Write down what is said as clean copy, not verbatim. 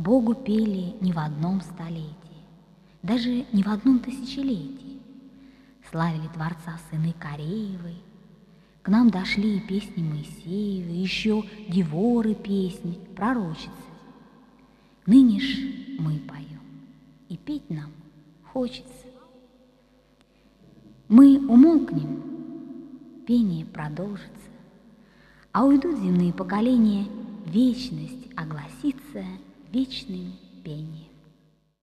Богу пели не в одном столетии, даже не в одном тысячелетии. Славили Творца сыны Кореевы, к нам дошли и песни Моисеевы, еще Деворы песни, пророчицы. Ныне ж мы поем, и петь нам хочется. Мы умолкнем, пение продолжится, а уйдут земные поколения, вечность огласится вечным пением.